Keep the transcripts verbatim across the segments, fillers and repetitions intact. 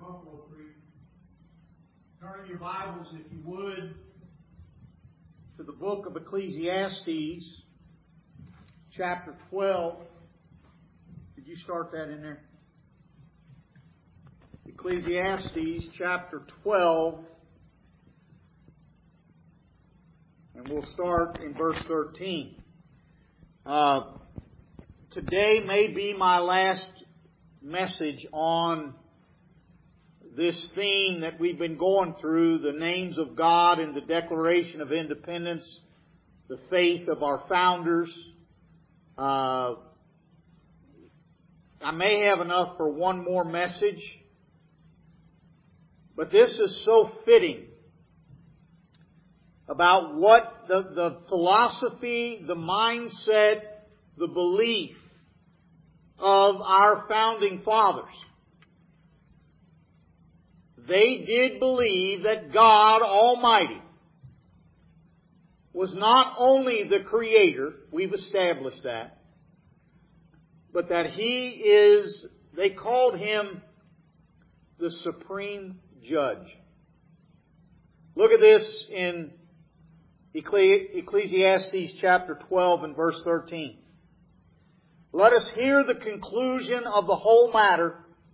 Buffalo Creek. Turn your Bibles, if you would, to the book of Ecclesiastes, chapter twelve. Did you start that in there? Ecclesiastes, chapter twelve. And we'll start in verse thirteen. Uh, today may be my last message on this theme that we've been going through, the names of God and the Declaration of Independence, the faith of our founders. Uh, I may have enough for one more message, but this is so fitting about what the, the philosophy, the mindset, the belief of our founding fathers. They did believe that God Almighty was not only the Creator, we've established that, but that He is, they called Him the Supreme Judge. Look at this in Ecclesiastes chapter twelve and verse thirteen. Let us hear the conclusion of the whole matter.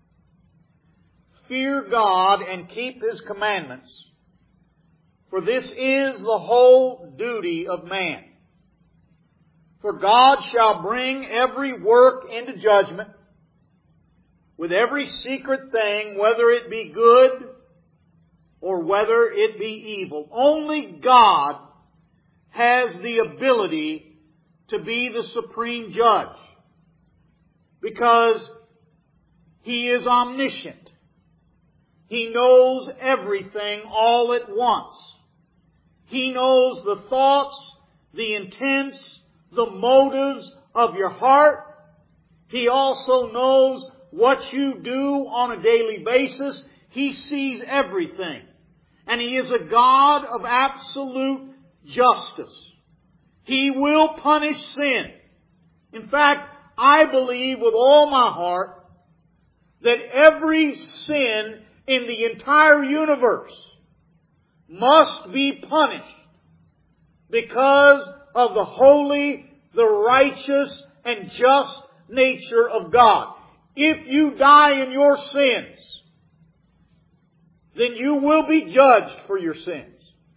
Fear God and keep His commandments, for this is the whole duty of man. For God shall bring every work into judgment, with every secret thing, whether it be good or whether it be evil. Only God has the ability to be the supreme judge, because He is omniscient. He knows everything all at once. He knows the thoughts, the intents, the motives of your heart. He also knows what you do on a daily basis. He sees everything. And He is a God of absolute justice. He will punish sin. In fact, I believe with all my heart that every sin in the entire universe must be punished because of the holy, the righteous, and just nature of God. If you die in your sins, then you will be judged for your sins.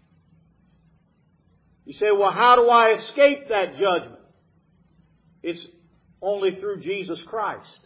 You say, well, how do I escape that judgment? It's only through Jesus Christ.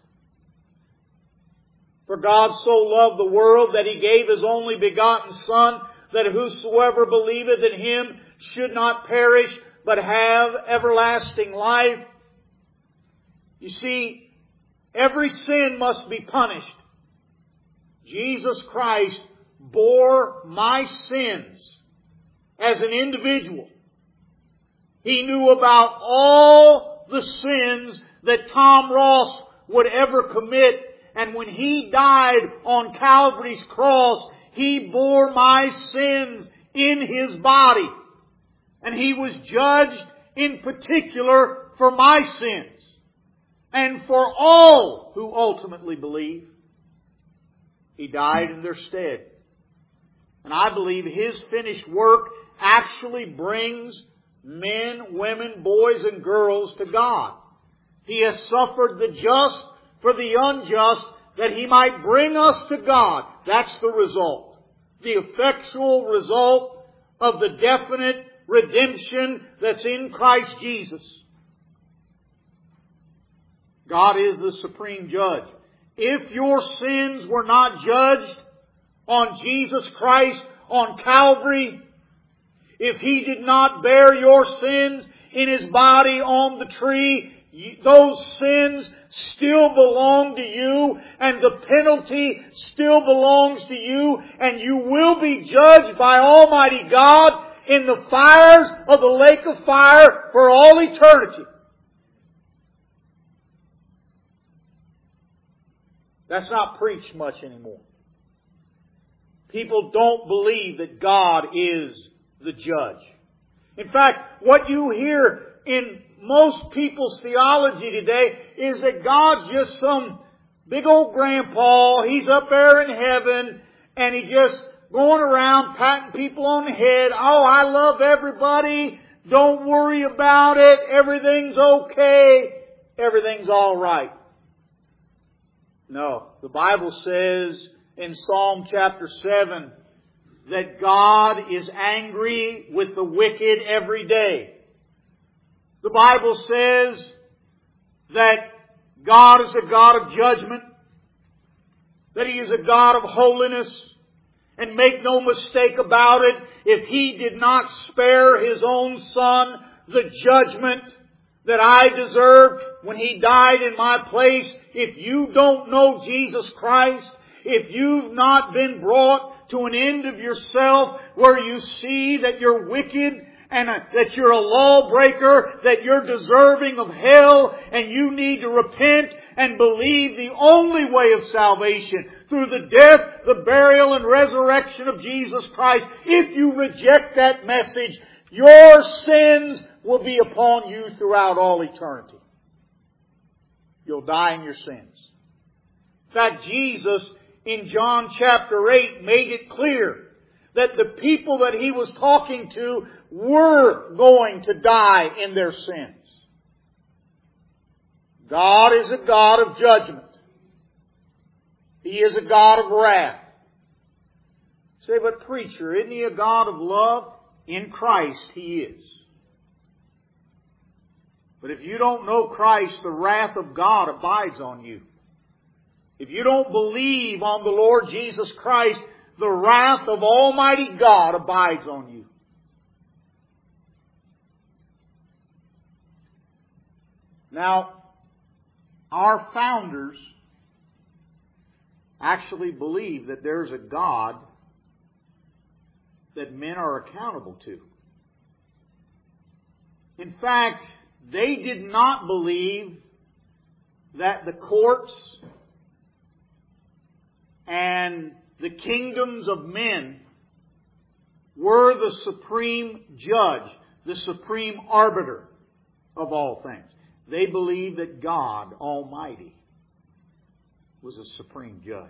For God so loved the world that He gave His only begotten Son, that whosoever believeth in Him should not perish, but have everlasting life. You see, every sin must be punished. Jesus Christ bore my sins as an individual. He knew about all the sins that Tom Ross would ever commit. And when He died on Calvary's cross, He bore my sins in His body. And He was judged in particular for my sins. And for all who ultimately believe. He died in their stead. And I believe His finished work actually brings men, women, boys, and girls to God. He has suffered the just for the unjust, that He might bring us to God. That's the result. The effectual result of the definite redemption that's in Christ Jesus. God is the supreme judge. If your sins were not judged on Jesus Christ on Calvary, if He did not bear your sins in His body on the tree, those sins still belong to you, and the penalty still belongs to you, and you will be judged by Almighty God in the fires of the lake of fire for all eternity. That's not preached much anymore. People don't believe that God is the judge. In fact, what you hear in most people's theology today is that God's just some big old grandpa, he's up there in heaven, and he just going around patting people on the head. Oh, I love everybody. Don't worry about it. Everything's okay. Everything's all right. No. The Bible says in Psalm chapter seven that God is angry with the wicked every day. The Bible says that God is a God of judgment, that He is a God of holiness. And make no mistake about it, if He did not spare His own Son the judgment that I deserved when He died in my place, if you don't know Jesus Christ, if you've not been brought to an end of yourself where you see that you're wicked and that you're a lawbreaker, that you're deserving of hell, and you need to repent and believe the only way of salvation through the death, the burial, and resurrection of Jesus Christ. If you reject that message, your sins will be upon you throughout all eternity. You'll die in your sins. In fact, Jesus in John chapter eight made it clear that the people that He was talking to were going to die in their sins. God is a God of judgment. He is a God of wrath. You say, but preacher, isn't He a God of love? In Christ He is. But if you don't know Christ, the wrath of God abides on you. If you don't believe on the Lord Jesus Christ, the wrath of Almighty God abides on you. Now, our founders actually believe that there's a God that men are accountable to. In fact, they did not believe that the courts and the kingdoms of men were the supreme judge, the supreme arbiter of all things. They believed that God Almighty was a supreme judge.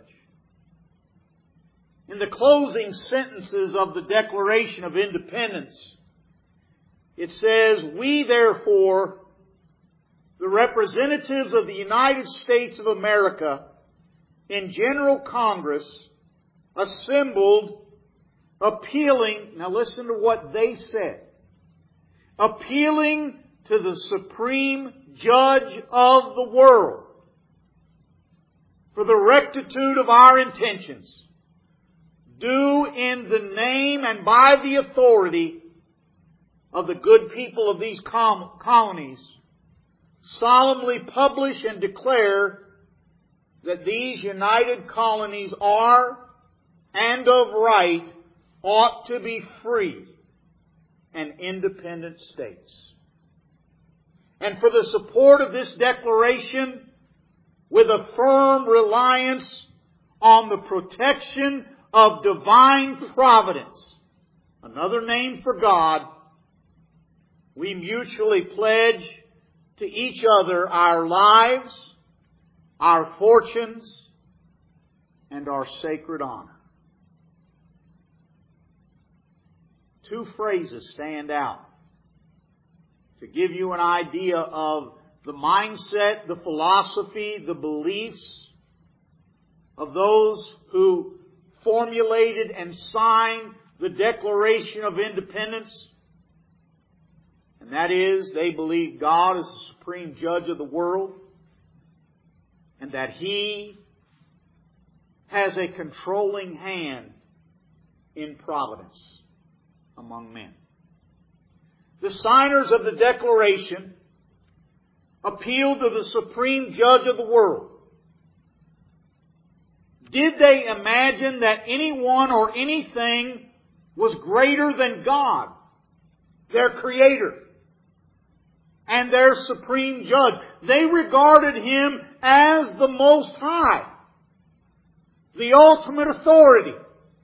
In the closing sentences of the Declaration of Independence, it says, "We therefore, the representatives of the United States of America in General Congress, assembled, appealing," now listen to what they said, "appealing to the Supreme Judge of the world for the rectitude of our intentions, do in the name and by the authority of the good people of these colonies solemnly publish and declare that these united colonies are and of right ought to be free and independent states. And for the support of this declaration, with a firm reliance on the protection of divine providence, another name for God, we mutually pledge to each other our lives, our fortunes, and our sacred honor." Two phrases stand out to give you an idea of the mindset, the philosophy, the beliefs of those who formulated and signed the Declaration of Independence. And that is, they believe God is the supreme judge of the world, and that He has a controlling hand in providence among men. The signers of the Declaration appealed to the supreme judge of the world. Did they imagine that anyone or anything was greater than God, their Creator, and their supreme judge? They regarded Him as the Most High, the ultimate authority,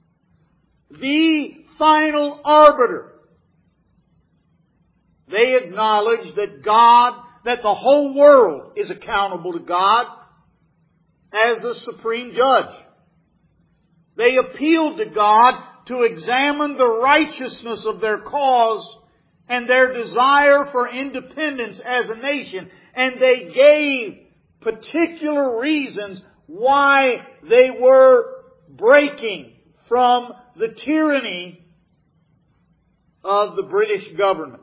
the final arbiter. They acknowledged that God, that the whole world is accountable to God, as the supreme judge. They appealed to God to examine the righteousness of their cause and their desire for independence as a nation. And they gave particular reasons why they were breaking from the tyranny of the British government.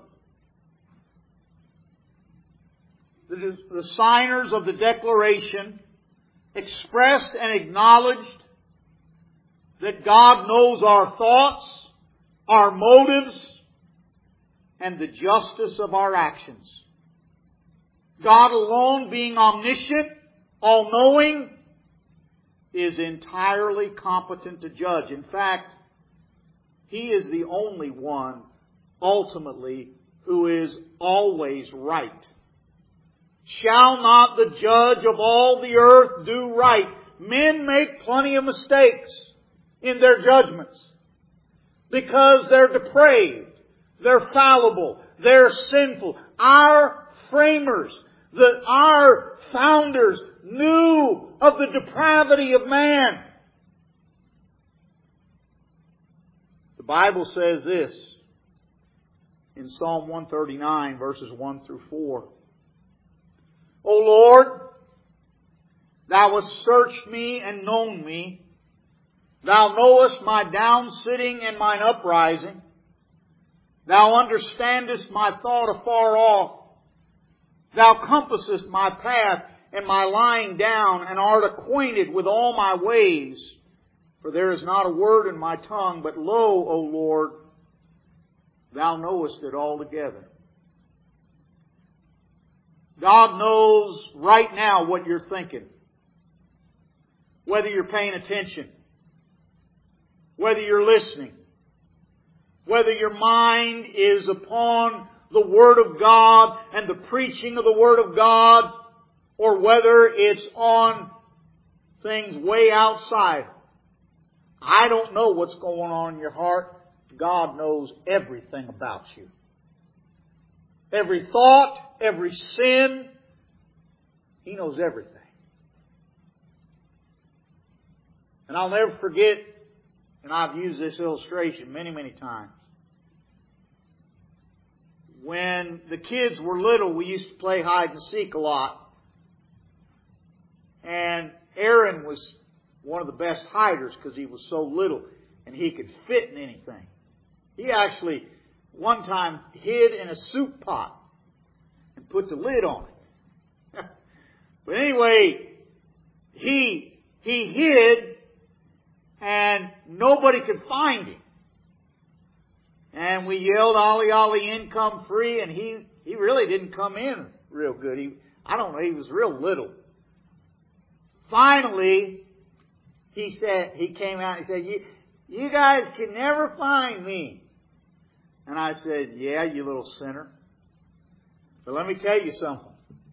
The, the signers of the Declaration expressed and acknowledged that God knows our thoughts, our motives, and the justice of our actions. God alone, being omniscient, all-knowing, is entirely competent to judge. In fact, He is the only one, ultimately, who is always right. Shall not the judge of all the earth do right? Men make plenty of mistakes in their judgments because they're depraved, they're fallible, they're sinful. Our framers, the, our founders knew of the depravity of man. The Bible says this in Psalm one thirty-nine, verses one through four. O Lord, Thou hast searched me and known me. Thou knowest my down sitting and mine uprising. Thou understandest my thought afar off. Thou compassest my path and my lying down, and art acquainted with all my ways. For there is not a word in my tongue, but lo, O Lord, Thou knowest it altogether. God knows right now what you're thinking. Whether you're paying attention. Whether you're listening. Whether your mind is upon the Word of God and the preaching of the Word of God, or whether it's on things way outside. I don't know what's going on in your heart. God knows everything about you. Every thought, every sin, He knows everything. And I'll never forget, and I've used this illustration many, many times. When the kids were little, we used to play hide and seek a lot. And Aaron was one of the best hiders because he was so little and he could fit in anything. He actually one time hid in a soup pot and put the lid on it. But anyway, he he hid and nobody could find him. And we yelled, "Ollie, Ollie, in, come free," and he, he really didn't come in real good. He, I don't know, he was real little. Finally, he said, he came out and he said, you, you guys can never find me. And I said, "Yeah, you little sinner. But let me tell you something.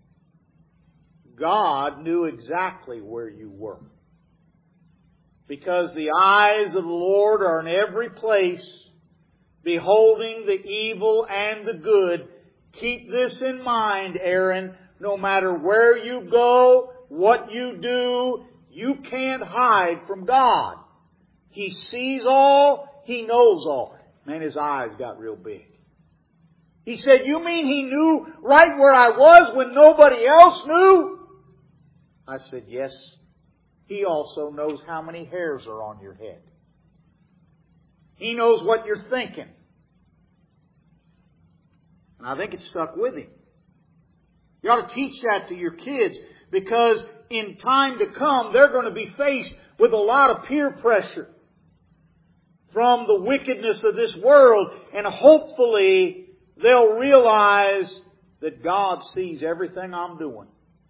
God knew exactly where you were. Because the eyes of the Lord are in every place, beholding the evil and the good." Keep this in mind, Aaron. No matter where you go, what you do, you can't hide from God. He sees all. He knows all. Man, his eyes got real big. He said, "You mean He knew right where I was when nobody else knew?" I said, "Yes. He also knows how many hairs are on your head. He knows what you're thinking." And I think it stuck with him. You ought to teach that to your kids, because in time to come, they're going to be faced with a lot of peer pressure from the wickedness of this world. And hopefully, they'll realize that God sees everything I'm doing.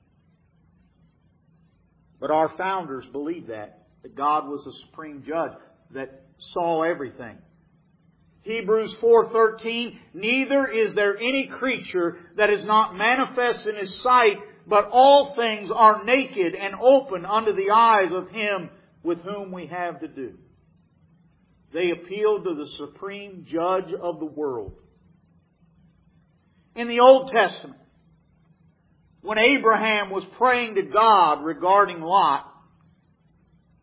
But our founders believed that, that God was the supreme judge that saw everything. Hebrews four thirteen, "Neither is there any creature that is not manifest in His sight, but all things are naked and open unto the eyes of Him with whom we have to do." They appealed to the supreme judge of the world. In the Old Testament, when Abraham was praying to God regarding Lot,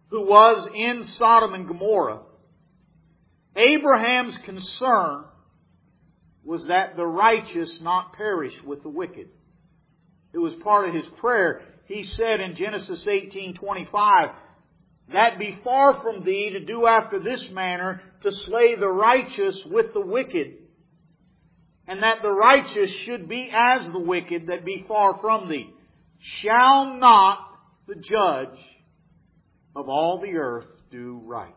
who was in Sodom and Gomorrah, Abraham's concern was that the righteous not perish with the wicked. It was part of his prayer. He said in Genesis eighteen twenty-five, "That be far from thee to do after this manner, to slay the righteous with the wicked, and that the righteous should be as the wicked that be far from thee. Shall not the judge of all the earth do right?"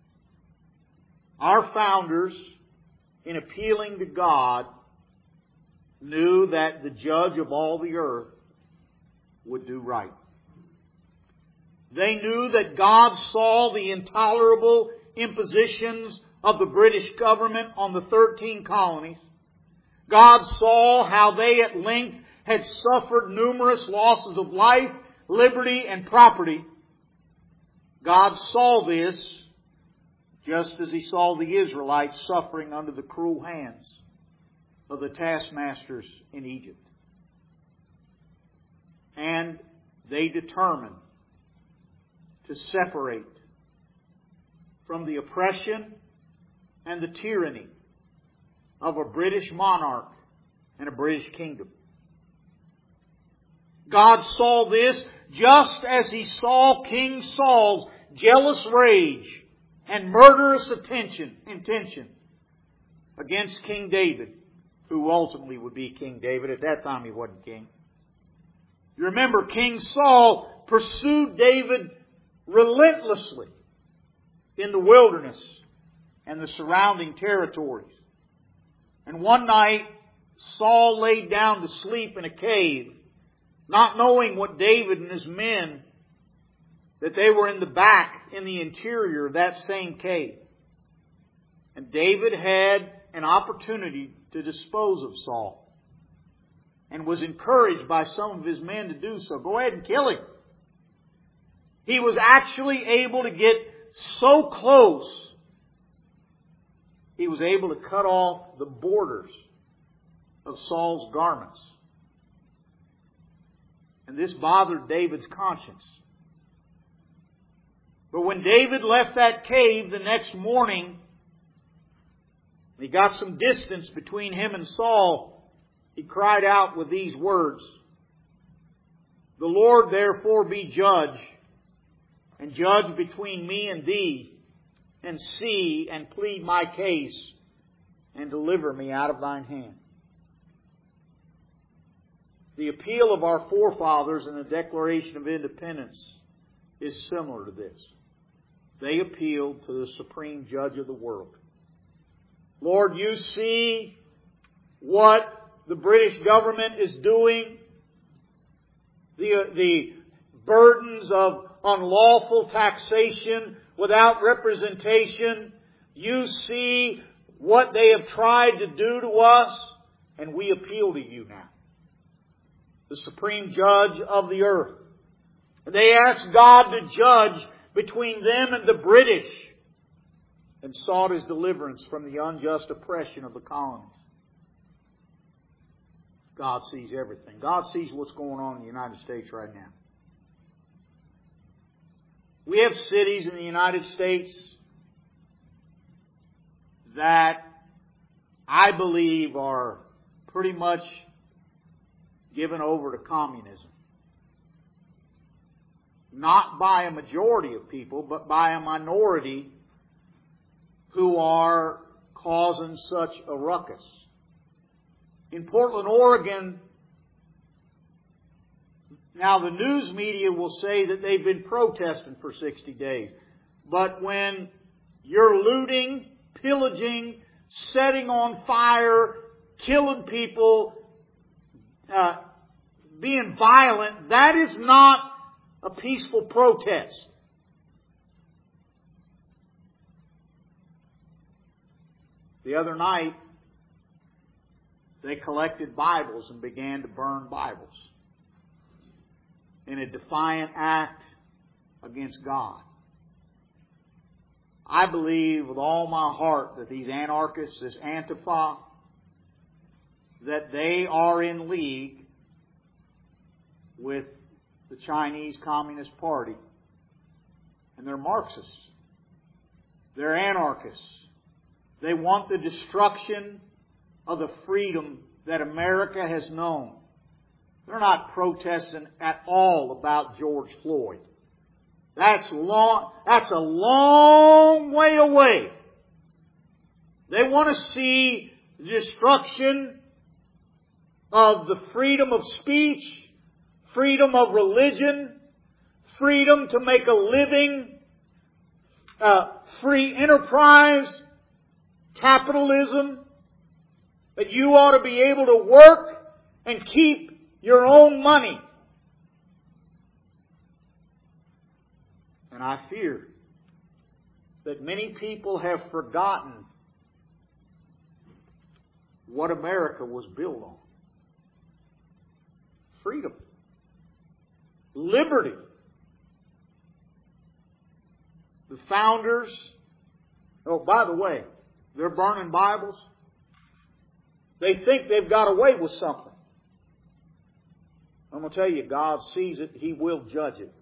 Our founders, in appealing to God, knew that the judge of all the earth would do right. They knew that God saw the intolerable impositions of the British government on the thirteen colonies. God saw how they at length had suffered numerous losses of life, liberty, and property. God saw this just as He saw the Israelites suffering under the cruel hands of the taskmasters in Egypt. And they determined to separate from the oppression and the tyranny of a British monarch and a British kingdom. God saw this just as He saw King Saul's jealous rage and murderous attention, intention against King David, who ultimately would be King David. At that time he wasn't king. You remember, King Saul pursued David relentlessly in the wilderness and the surrounding territories. And one night, Saul laid down to sleep in a cave, not knowing what David and his men, that they were in the back, in the interior of that same cave. And David had an opportunity to dispose of Saul, and was encouraged by some of his men to do so. Go ahead and kill him. He was actually able to get so close, he was able to cut off the borders of Saul's garments. And this bothered David's conscience. But when David left that cave the next morning, he got some distance between him and Saul, he cried out with these words, "The Lord therefore be judge, and judge between me and thee, and see and plead my case, and deliver me out of thine hand." The appeal of our forefathers in the Declaration of Independence is similar to this. They appealed to the supreme judge of the world. Lord, you see what the British government is doing. The, the burdens of unlawful taxation without representation. You see what they have tried to do to us, and we appeal to you now, the supreme judge of the earth. And they asked God to judge between them and the British, and sought His deliverance from the unjust oppression of the colonies. God sees everything. God sees what's going on in the United States right now. We have cities in the United States that I believe are pretty much given over to communism. Not by a majority of people, but by a minority who are causing such a ruckus. In Portland, Oregon, now the news media will say that they've been protesting for sixty days. But when you're looting, pillaging, setting on fire, killing people, uh, being violent, that is not a peaceful protest. The other night, they collected Bibles and began to burn Bibles in a defiant act against God. I believe with all my heart that these anarchists, this Antifa, that they are in league with the Chinese Communist Party, And they're Marxists. They're anarchists. They want the destruction of the freedom that America has known. They're not protesting at all about George Floyd. That's long, that's a long way away. They want to see the destruction of the freedom of speech, freedom of religion, freedom to make a living, uh, free enterprise, capitalism, that you ought to be able to work and keep your own money. And I fear that many people have forgotten what America was built on. Freedom. Liberty. The founders, oh, by the way, they're burning Bibles. They think they've got away with something. I'm going to tell you, God sees it. He will judge it.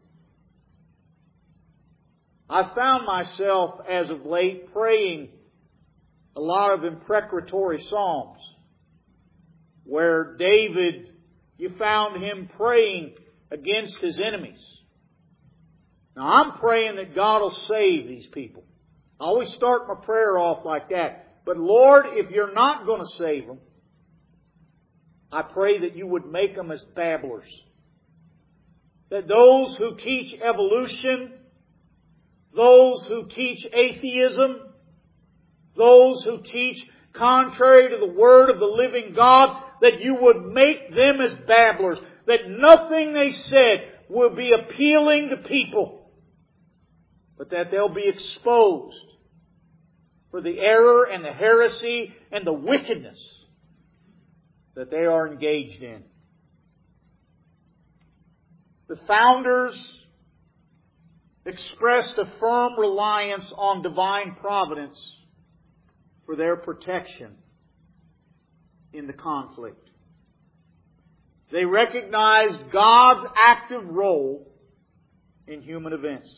I found myself, as of late, praying a lot of imprecatory psalms where David, you found him praying against his enemies. Now, I'm praying that God will save these people. I always start my prayer off like that. But Lord, if you're not going to save them, I pray that you would make them as babblers. That those who teach evolution, those who teach atheism, those who teach contrary to the Word of the living God, that you would make them as babblers. That nothing they said will be appealing to people, but that they'll be exposed for the error and the heresy and the wickedness that they are engaged in. The founders expressed a firm reliance on divine providence for their protection in the conflict. They recognized God's active role in human events.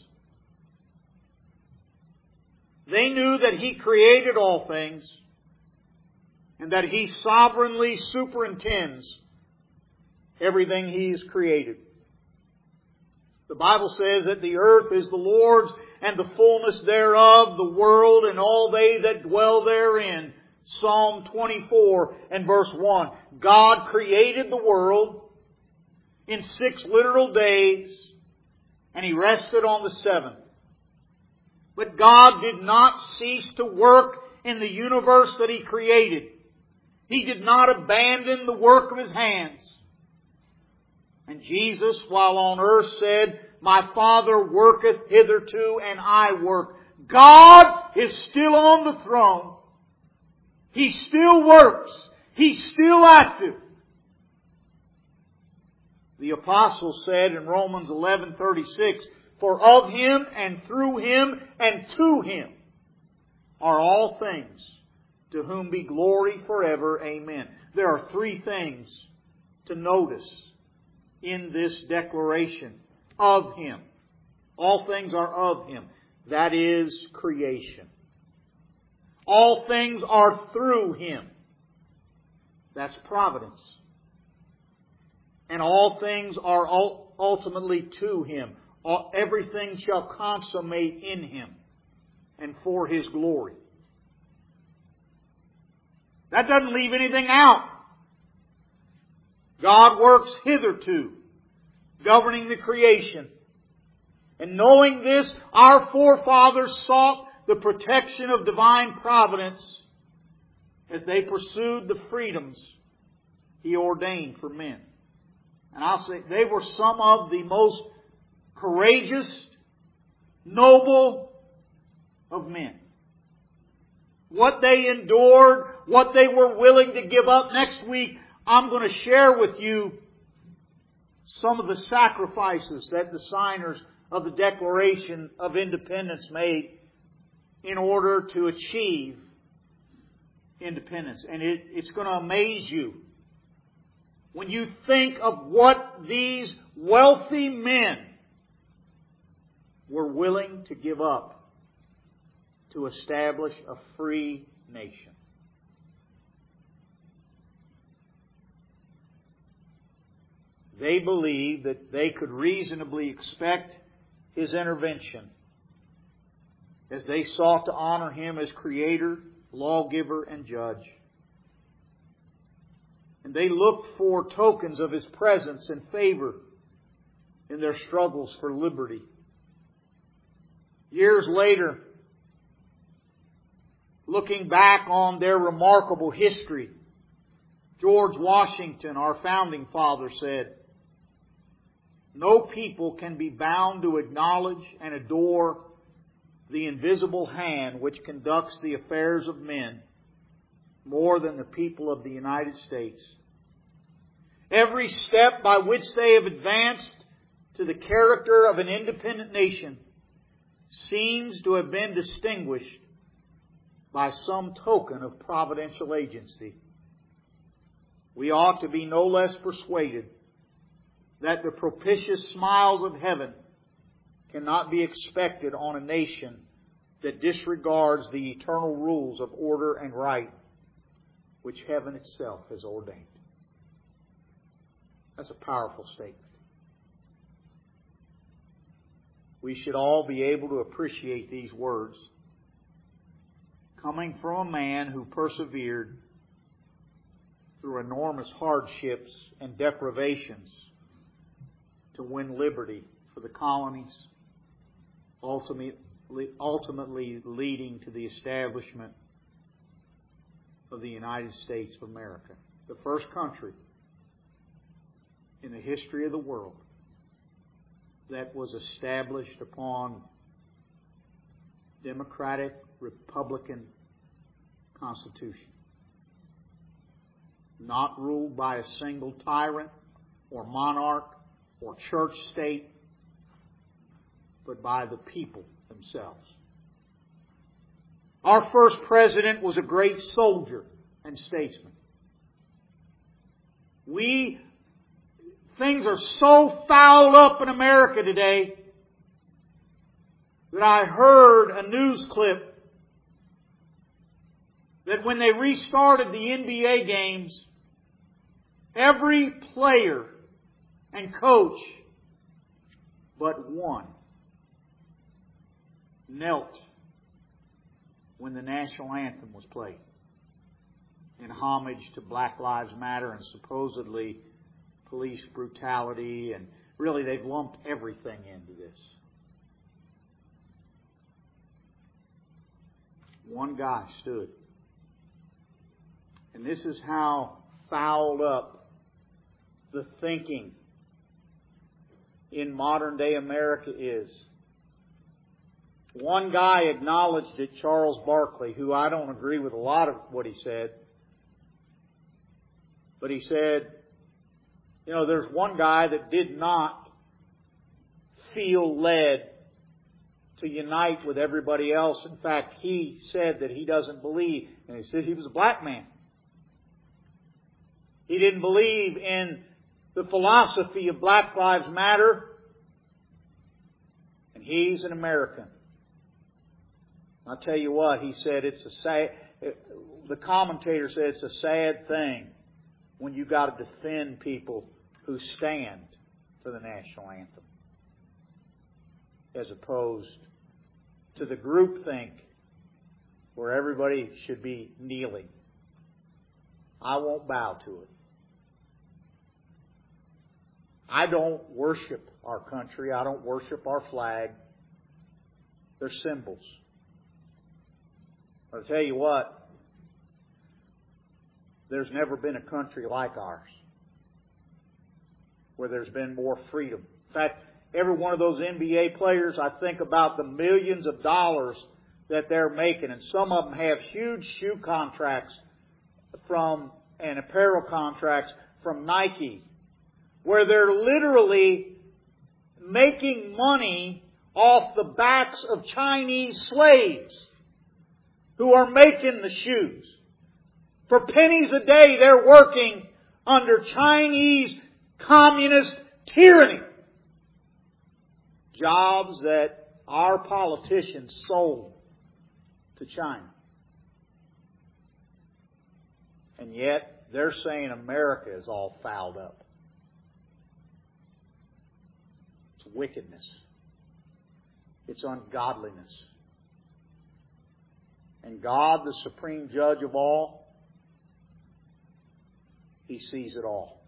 They knew that He created all things and that He sovereignly superintends everything He has created. The Bible says that the earth is the Lord's and the fullness thereof, the world and all they that dwell therein. Psalm twenty-four and verse one. God created the world in six literal days, and He rested on the seventh. But God did not cease to work in the universe that He created. He did not abandon the work of His hands. And Jesus, while on earth, said, "My Father worketh hitherto, and I work." God is still on the throne. He still works. He's still active. The apostle said in Romans eleven thirty-six, "For of Him and through Him and to Him are all things, to whom be glory forever. Amen." There are three things to notice in this declaration. Of Him. All things are of Him. That is creation. All things are through Him. That's providence. And all things are ultimately to Him. Everything shall consummate in Him and for His glory. That doesn't leave anything out. God works hitherto, governing the creation. And knowing this, our forefathers sought the protection of divine providence as they pursued the freedoms He ordained for men. And I'll say they were some of the most courageous, noble of men. What they endured, what they were willing to give up. Next week, I'm going to share with you some of the sacrifices that the signers of the Declaration of Independence made in order to achieve independence. And it, it's going to amaze you when you think of what these wealthy men were willing to give up to establish a free nation. They believed that they could reasonably expect His intervention as they sought to honor Him as Creator, lawgiver, and judge. And they looked for tokens of His presence and favor in their struggles for liberty. Years later, looking back on their remarkable history, George Washington, our founding father, said, "No people can be bound to acknowledge and adore the invisible hand which conducts the affairs of men more than the people of the United States. Every step by which they have advanced to the character of an independent nation seems to have been distinguished by some token of providential agency. We ought to be no less persuaded that the propitious smiles of heaven cannot be expected on a nation that disregards the eternal rules of order and right which heaven itself has ordained." That's a powerful statement. We should all be able to appreciate these words coming from a man who persevered through enormous hardships and deprivations to win liberty for the colonies, ultimately, ultimately leading to the establishment of the United States of America, the first country in the history of the world that was established upon democratic, republican constitution. Not ruled by a single tyrant or monarch or church state, but by the people themselves. Our first president was a great soldier and statesman. We Things are so fouled up in America today that I heard a news clip that when they restarted the N B A games, every player and coach but one knelt when the national anthem was played in homage to Black Lives Matter and supposedly police brutality, and really they've lumped everything into this. One guy stood. And this is how fouled up the thinking in modern day America is. One guy acknowledged it, Charles Barkley, who I don't agree with a lot of what he said. But he said, you know, there's one guy that did not feel led to unite with everybody else. In fact, he said that he doesn't believe, and he said he was a black man. He didn't believe in the philosophy of Black Lives Matter, and he's an American. I'll tell you what, he said it's a sad, the commentator said it's a sad thing when you got to defend people who stand for the national anthem, as opposed to the groupthink where everybody should be kneeling. I won't bow to it. I don't worship our country. I don't worship our flag. They're symbols. I'll tell you what, there's never been a country like ours where there's been more freedom. In fact, every one of those N B A players, I think about the millions of dollars that they're making. And some of them have huge shoe contracts from and apparel contracts from Nike, where they're literally making money off the backs of Chinese slaves who are making the shoes. For pennies a day, they're working under Chinese communist tyranny. Jobs that our politicians sold to China. And yet, they're saying America is all fouled up. It's wickedness. It's ungodliness. And God, the supreme judge of all, He sees it all.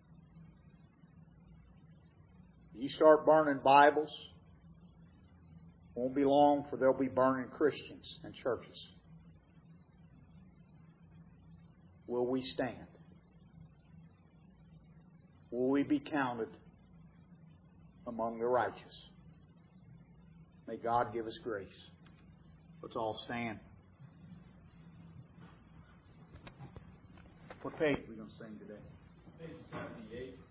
You start burning Bibles, won't be long for they'll be burning Christians and churches. Will we stand? Will we be counted among the righteous? May God give us grace. Let's all stand. What page are we going to sing today? Page seventy-eight.